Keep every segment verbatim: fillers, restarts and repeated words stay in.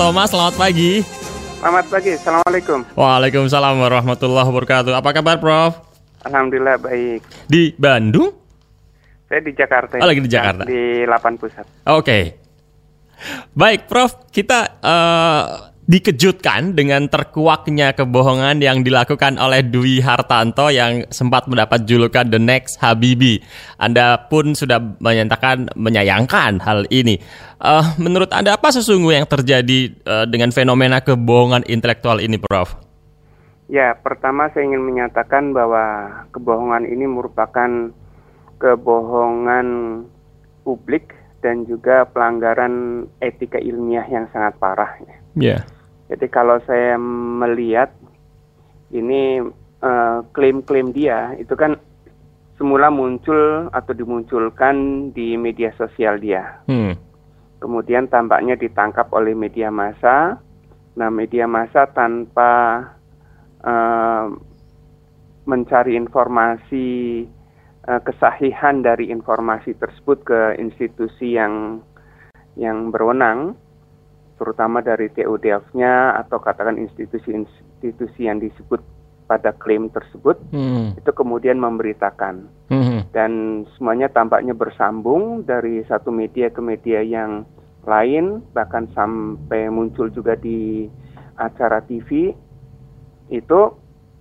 Thomas, selamat pagi. Selamat pagi, Assalamualaikum. Waalaikumsalam warahmatullahi wabarakatuh. Apa kabar, Prof? Alhamdulillah baik. Di Bandung? Saya di Jakarta. Oh, lagi di Jakarta. Di Lapan Pusat. Oke. Okay. Baik, Prof. Kita uh, dikejutkan dengan terkuaknya kebohongan yang dilakukan oleh Dwi Hartanto yang sempat mendapat julukan The Next Habibie. Anda pun sudah menyatakan menyayangkan hal ini. Uh, menurut Anda apa sesungguhnya yang terjadi uh, dengan fenomena kebohongan intelektual ini, Prof? Ya, pertama saya ingin menyatakan bahwa kebohongan ini merupakan kebohongan publik dan juga pelanggaran etika ilmiah yang sangat parah. Ya. Yeah. Jadi kalau saya melihat ini uh, klaim-klaim dia itu kan semula muncul atau dimunculkan di media sosial dia. Hmm. Kemudian tampaknya ditangkap oleh media massa. Nah, media massa tanpa uh, mencari informasi uh, kesahihan dari informasi tersebut ke institusi yang yang berwenang, terutama dari T O D F-nya atau katakan institusi-institusi yang disebut pada klaim tersebut, hmm. itu kemudian memberitakan. Hmm. Dan semuanya tampaknya bersambung dari satu media ke media yang lain, bahkan sampai muncul juga di acara T V. Itu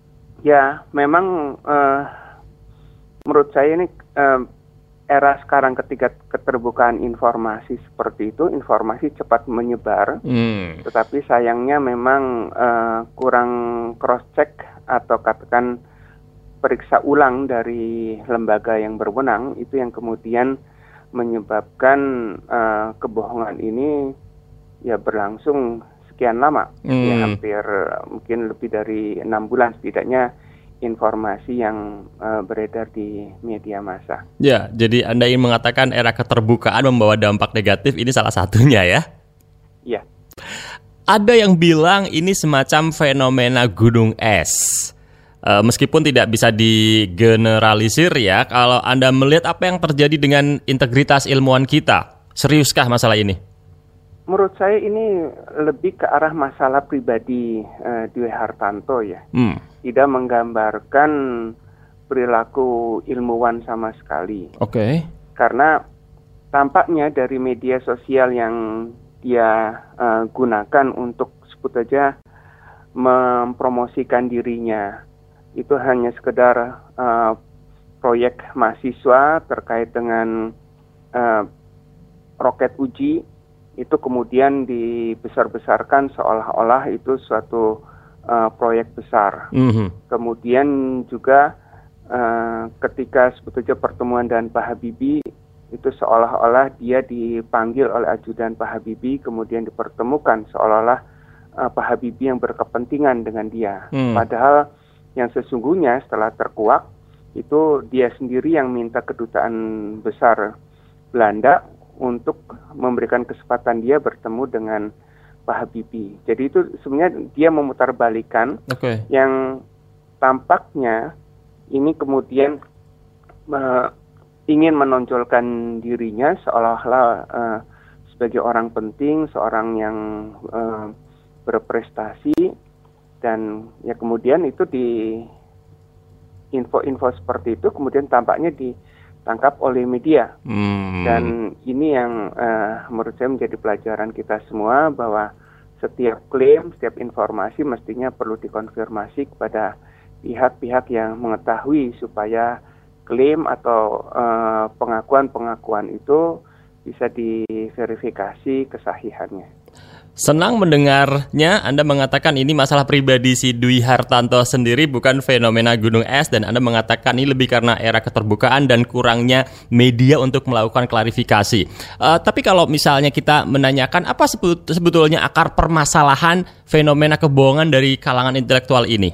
ya memang uh, menurut saya ini uh, era sekarang ketika keterbukaan informasi seperti itu, informasi cepat menyebar, hmm. tetapi sayangnya memang uh, kurang cross-check atau katakan periksa ulang dari lembaga yang berwenang, itu yang kemudian menyebabkan uh, kebohongan ini ya berlangsung sekian lama, hmm. ya hampir mungkin lebih dari enam bulan setidaknya informasi yang uh, beredar di media massa. Ya, jadi Anda ingin mengatakan era keterbukaan membawa dampak negatif, ini salah satunya ya? Iya. Ada yang bilang ini semacam fenomena gunung es. Uh, meskipun tidak bisa digeneralisir ya, kalau Anda melihat apa yang terjadi dengan integritas ilmuwan kita, seriuskah masalah ini? Menurut saya ini lebih ke arah masalah pribadi uh, Dwi Hartanto ya. Hmm. Tidak menggambarkan perilaku ilmuwan sama sekali. Oke. Okay. Karena tampaknya dari media sosial yang dia uh, gunakan untuk sebut saja mempromosikan dirinya, itu hanya sekedar uh, proyek mahasiswa terkait dengan uh, roket uji, itu kemudian dibesar-besarkan seolah-olah itu suatu uh, proyek besar. Mm-hmm. Kemudian juga uh, ketika sebetulnya pertemuan dengan Pak Habibie, itu seolah-olah dia dipanggil oleh ajudan Pak Habibie, kemudian dipertemukan seolah-olah uh, Pak Habibie yang berkepentingan dengan dia. Mm. Padahal yang sesungguhnya setelah terkuak, itu dia sendiri yang minta kedutaan besar Belanda untuk memberikan kesempatan dia bertemu dengan Pak Habibie. Jadi itu sebenarnya dia memutarbalikan okay. yang tampaknya ini kemudian uh, ingin menonjolkan dirinya seolah-olah uh, sebagai orang penting, seorang yang uh, berprestasi, dan ya kemudian itu di info-info seperti itu kemudian tampaknya ditangkap oleh media. Hmm. Dan ini yang uh, menurut saya menjadi pelajaran kita semua, bahwa setiap klaim, setiap informasi mestinya perlu dikonfirmasi kepada pihak-pihak yang mengetahui supaya klaim atau uh, pengakuan-pengakuan itu bisa diverifikasi kesahihannya. Senang mendengarnya Anda mengatakan ini masalah pribadi si Dwi Hartanto sendiri, bukan fenomena gunung es, dan Anda mengatakan ini lebih karena era keterbukaan dan kurangnya media untuk melakukan klarifikasi. Uh, tapi kalau misalnya kita menanyakan apa sebetulnya akar permasalahan fenomena kebohongan dari kalangan intelektual ini?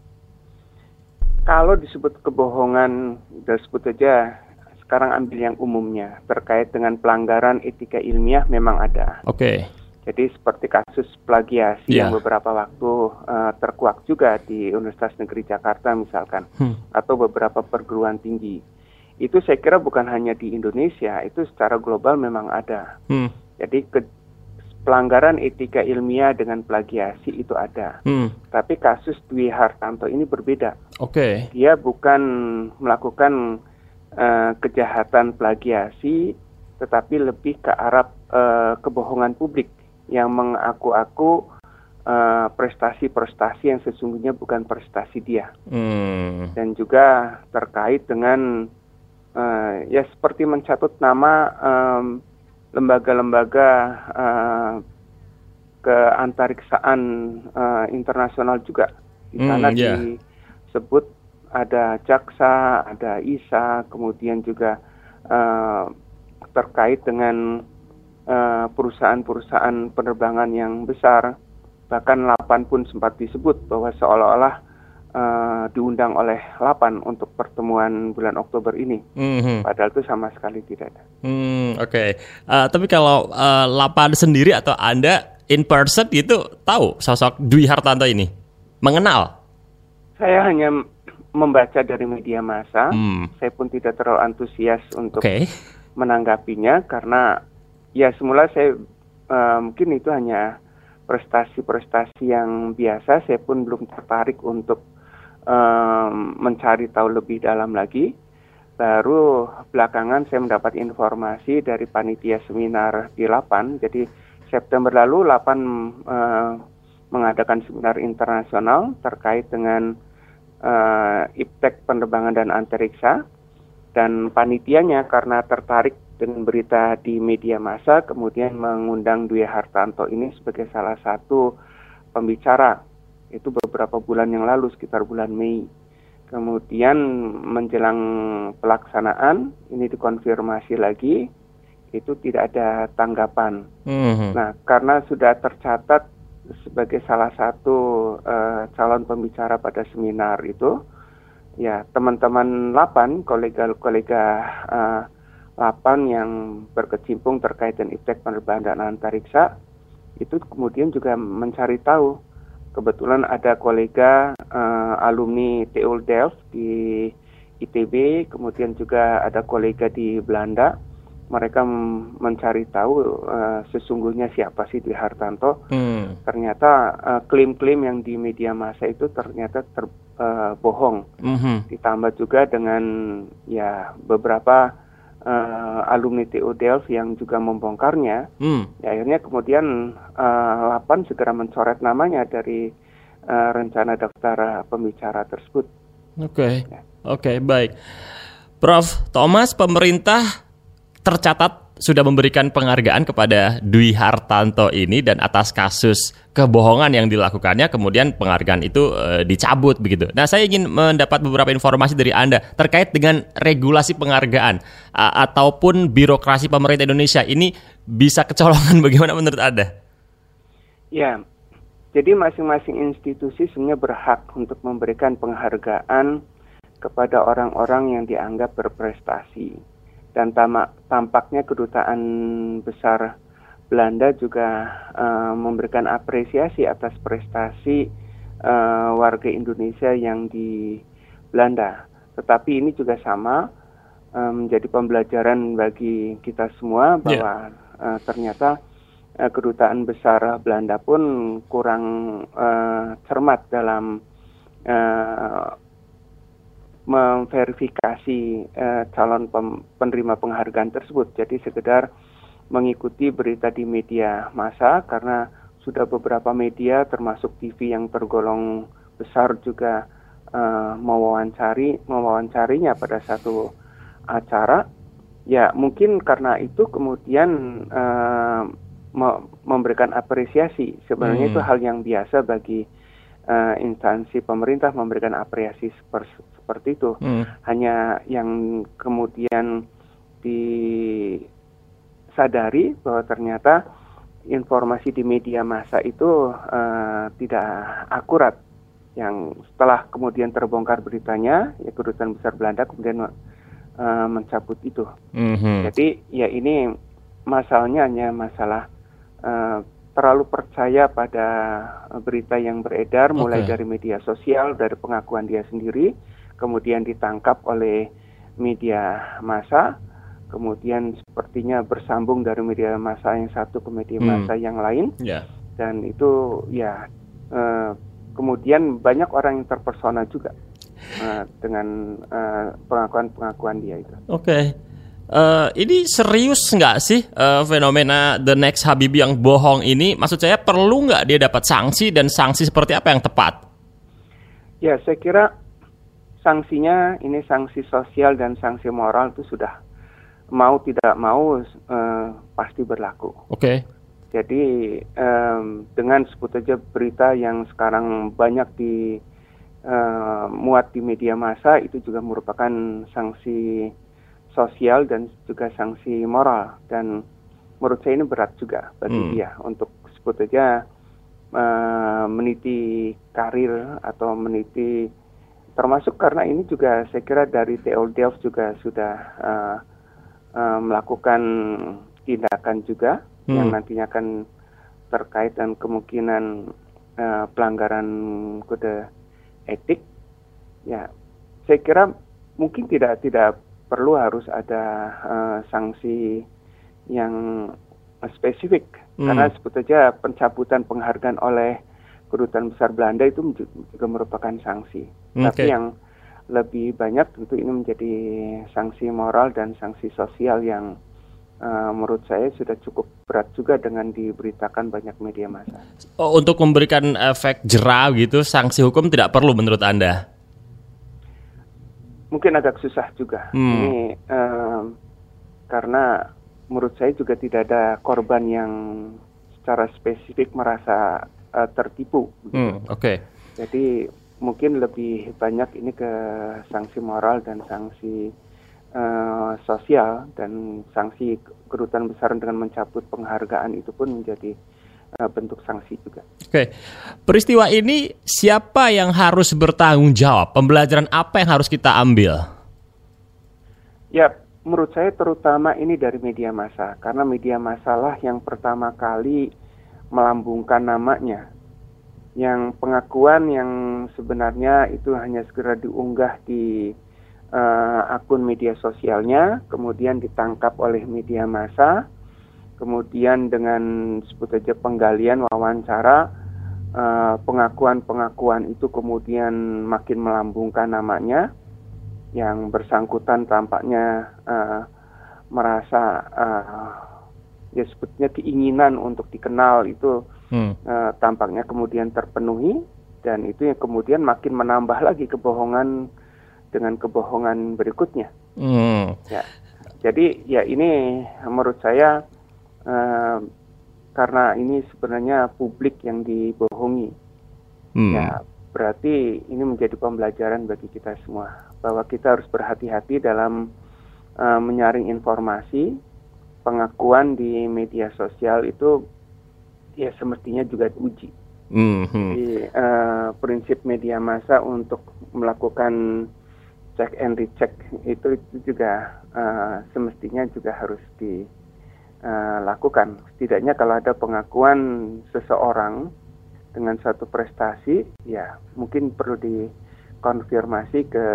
Kalau disebut kebohongan, disebut saja sekarang ambil yang umumnya terkait dengan pelanggaran etika ilmiah memang ada. Oke. Okay. Jadi seperti kasus plagiasi yeah. yang beberapa waktu uh, terkuak juga di Universitas Negeri Jakarta misalkan, hmm. atau beberapa perguruan tinggi. Itu saya kira bukan hanya di Indonesia, itu secara global memang ada. Hmm. Jadi ke, pelanggaran etika ilmiah dengan plagiasi itu ada. Hmm. Tapi kasus Dwi Hartanto ini berbeda. Oke. Okay. Dia bukan melakukan uh, kejahatan plagiasi, tetapi lebih ke arah uh, kebohongan publik yang mengaku-aku uh, prestasi-prestasi yang sesungguhnya bukan prestasi dia. Hmm. Dan juga terkait dengan uh, ya seperti mencatut nama um, lembaga-lembaga uh, keantariksaan uh, internasional juga. Di sana mm, yeah. disebut ada JAXA, ada I S A, kemudian juga uh, terkait dengan uh, perusahaan-perusahaan penerbangan yang besar. Bahkan LAPAN pun sempat disebut bahwa seolah-olah Uh, diundang oleh LAPAN untuk pertemuan bulan Oktober ini, mm-hmm. padahal itu sama sekali tidak ada. Hmm, Oke, okay. uh, tapi kalau uh, LAPAN sendiri atau Anda in person itu tahu sosok Dwi Hartanto ini? Mengenal? Saya hanya membaca dari media massa, hmm. saya pun tidak terlalu antusias untuk okay. menanggapinya karena ya semula saya uh, mungkin itu hanya prestasi-prestasi yang biasa, saya pun belum tertarik untuk Um, mencari tahu lebih dalam lagi. Baru belakangan saya mendapat informasi dari panitia seminar di LAPAN. Jadi September lalu LAPAN uh, mengadakan seminar internasional terkait dengan uh, iptek penerbangan dan antariksa. Dan panitianya karena tertarik dengan berita di media massa, kemudian mengundang Dwi Hartanto ini sebagai salah satu pembicara. Itu beberapa bulan yang lalu, sekitar bulan Mei. Kemudian menjelang pelaksanaan, ini dikonfirmasi lagi, itu tidak ada tanggapan. Mm-hmm. Nah, karena sudah tercatat sebagai salah satu uh, calon pembicara pada seminar itu, ya teman-teman LAPAN, kolega-kolega uh, LAPAN yang berkecimpung terkait dengan iptek penerbangan dan antariksa, itu kemudian juga mencari tahu. Kebetulan ada kolega uh, alumni T U Delft di I T B, kemudian juga ada kolega di Belanda. Mereka m- mencari tahu uh, sesungguhnya siapa sih Dwi Hartanto. Hmm. Ternyata uh, klaim-klaim yang di media massa itu ternyata ter, uh, bohong. Mm-hmm. Ditambah juga dengan ya beberapa Uh, alumni T U Delft yang juga membongkarnya, hmm. ya, akhirnya kemudian uh, LAPAN segera mencoret namanya dari uh, rencana daftar pembicara tersebut. Oke, okay. ya. Oke, okay, baik, Prof Thomas, pemerintah tercatat sudah memberikan penghargaan kepada Dwi Hartanto ini dan atas kasus kebohongan yang dilakukannya, kemudian penghargaan itu e, dicabut begitu. Nah, saya ingin mendapat beberapa informasi dari Anda terkait dengan regulasi penghargaan a- ataupun birokrasi pemerintah Indonesia ini bisa kecolongan bagaimana menurut Anda? Ya, jadi masing-masing institusi sebenarnya berhak untuk memberikan penghargaan kepada orang-orang yang dianggap berprestasi. Dan tamak, tampaknya kedutaan besar Belanda juga uh, memberikan apresiasi atas prestasi uh, warga Indonesia yang di Belanda. Tetapi ini juga sama uh, menjadi pembelajaran bagi kita semua bahwa yeah. uh, ternyata uh, kedutaan besar Belanda pun kurang uh, cermat dalam uh, memverifikasi uh, calon pem- penerima penghargaan tersebut. Jadi sekedar mengikuti berita di media massa karena sudah beberapa media termasuk T V yang tergolong besar juga uh, mewawancari mewawancarinya pada satu acara. Ya mungkin karena itu kemudian uh, me- memberikan apresiasi. Sebenarnya hmm. itu hal yang biasa bagi uh, instansi pemerintah memberikan apresiasi seperti seperti itu. Hmm. Hanya yang kemudian disadari bahwa ternyata informasi di media massa itu uh, tidak akurat. Yang setelah kemudian terbongkar beritanya, ya kedutaan besar Belanda kemudian uh, mencabut itu. Hmm. Jadi ya ini masalahnya hanya masalah uh, terlalu percaya pada berita yang beredar, okay. mulai dari media sosial, dari pengakuan dia sendiri, kemudian ditangkap oleh media massa, kemudian sepertinya bersambung dari media massa yang satu ke media hmm. massa yang lain, yeah. dan itu ya uh, kemudian banyak orang yang terpersona juga uh, dengan uh, pengakuan-pengakuan dia itu. Oke. Okay. Uh, ini serius nggak sih uh, fenomena The Next Habibie yang bohong ini? Maksud saya perlu nggak dia dapat sanksi, dan sanksi seperti apa yang tepat? Ya, saya kira sanksinya ini sanksi sosial dan sanksi moral itu sudah mau tidak mau uh, pasti berlaku. Oke. Okay. Jadi um, dengan sebut saja berita yang sekarang banyak di uh, muat di media massa itu juga merupakan sanksi sosial dan juga sanksi moral, dan menurut saya ini berat juga bagi hmm. dia untuk sebut saja uh, meniti karir atau meniti, termasuk karena ini juga saya kira dari T O Delft juga sudah uh, uh, melakukan tindakan juga hmm. yang nantinya akan terkait dan kemungkinan uh, pelanggaran kode etik. Ya, saya kira mungkin tidak tidak perlu harus ada uh, sanksi yang uh, spesifik, hmm. karena sebut saja pencabutan penghargaan oleh Kedutaan Besar Belanda itu juga merupakan sanksi. Okay. Tapi yang lebih banyak tentu ini menjadi sanksi moral dan sanksi sosial yang uh, menurut saya sudah cukup berat juga dengan diberitakan banyak media massa. Oh, untuk memberikan efek jera gitu, sanksi hukum tidak perlu menurut Anda? Mungkin agak susah juga. Hmm. Ini um, karena menurut saya juga tidak ada korban yang secara spesifik merasa uh, tertipu. Hmm, Oke. Okay. Jadi mungkin lebih banyak ini ke sanksi moral dan sanksi uh, sosial, dan sanksi Kedutaan Besar dengan mencabut penghargaan itu pun menjadi bentuk sanksi juga. Oke, peristiwa ini siapa yang harus bertanggung jawab? Pembelajaran apa yang harus kita ambil? Ya, menurut saya terutama ini dari media massa, karena media massa lah yang pertama kali melambungkan namanya. Yang pengakuan yang sebenarnya itu hanya segera diunggah di uh, akun media sosialnya, kemudian ditangkap oleh media massa. Kemudian dengan sebut saja penggalian wawancara, uh, pengakuan-pengakuan itu kemudian makin melambungkan namanya. Yang bersangkutan tampaknya uh, merasa uh, ya sebetulnya keinginan untuk dikenal itu hmm. uh, tampaknya kemudian terpenuhi, dan itu yang kemudian makin menambah lagi kebohongan dengan kebohongan berikutnya. Hmm. Ya, jadi ya ini menurut saya Uh, karena ini sebenarnya publik yang dibohongi, hmm. ya berarti ini menjadi pembelajaran bagi kita semua bahwa kita harus berhati-hati dalam uh, menyaring informasi. Pengakuan di media sosial itu ya semestinya juga diuji. Hmm. Jadi uh, prinsip media massa untuk melakukan check and recheck itu, itu juga uh, semestinya juga harus di Uh, lakukan. Setidaknya kalau ada pengakuan seseorang dengan satu prestasi, ya mungkin perlu dikonfirmasi ke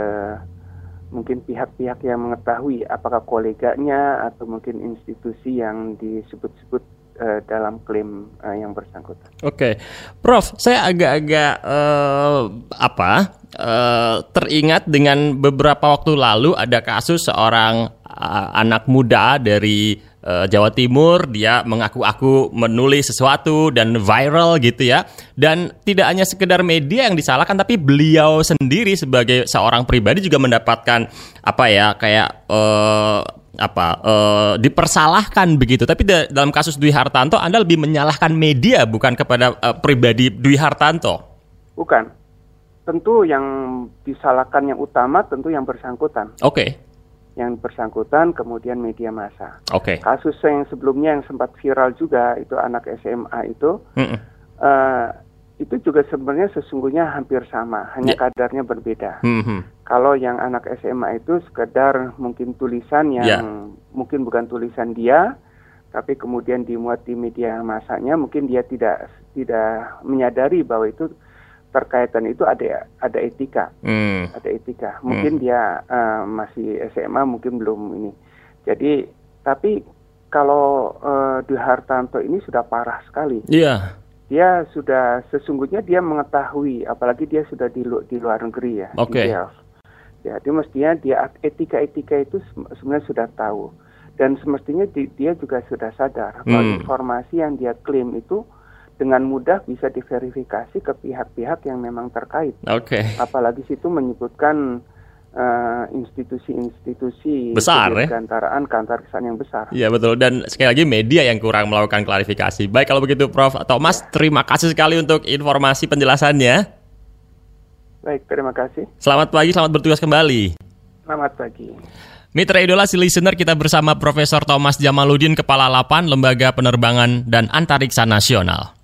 mungkin pihak-pihak yang mengetahui, apakah koleganya atau mungkin institusi yang disebut-sebut uh, dalam klaim uh, yang bersangkutan. Oke, okay. Prof, saya agak-agak uh, apa uh, teringat dengan beberapa waktu lalu ada kasus seorang uh, anak muda dari Jawa Timur, dia mengaku-aku menulis sesuatu dan viral gitu ya. Dan tidak hanya sekedar media yang disalahkan, tapi beliau sendiri sebagai seorang pribadi juga mendapatkan apa ya kayak uh, apa uh, dipersalahkan begitu. Tapi da- dalam kasus Dwi Hartanto, Anda lebih menyalahkan media bukan kepada uh, pribadi Dwi Hartanto. Bukan. Tentu yang disalahkan yang utama tentu yang bersangkutan. Oke. Okay. Yang bersangkutan kemudian media massa. Oke. Okay. Kasus yang sebelumnya yang sempat viral juga itu anak S M A itu, uh, itu juga sebenarnya sesungguhnya hampir sama, hanya yeah. kadarnya berbeda. Mm-hmm. Kalau yang anak S M A itu sekedar mungkin tulisan yang yeah. mungkin bukan tulisan dia, tapi kemudian dimuat di media massanya, mungkin dia tidak tidak menyadari bahwa itu terkaitan itu ada ada etika, hmm. ada etika. Mungkin hmm. dia uh, masih S M A, mungkin belum ini. Jadi, tapi kalau uh, Dwi Hartanto ini sudah parah sekali. Iya. Yeah. Dia sudah, sesungguhnya dia mengetahui, apalagi dia sudah di, lu, di luar negeri ya. Oke. Okay. Jadi mestinya dia etika-etika itu sebenarnya sudah tahu. Dan semestinya di, dia juga sudah sadar bahwa hmm. informasi yang dia klaim itu dengan mudah bisa diverifikasi ke pihak-pihak yang memang terkait. Oke. Okay. Apalagi situ menyebutkan uh, institusi-institusi besar ya, kegantaraan kantor kesan yang besar. Iya betul, dan sekali lagi media yang kurang melakukan klarifikasi. Baik kalau begitu Prof Thomas, ya. Terima kasih sekali untuk informasi penjelasannya. Baik, terima kasih. Selamat pagi, selamat bertugas kembali. Selamat pagi. Mitra Idola si listener, kita bersama Profesor Thomas Jamaluddin, Kepala Lapan Lembaga Penerbangan dan Antariksa Nasional.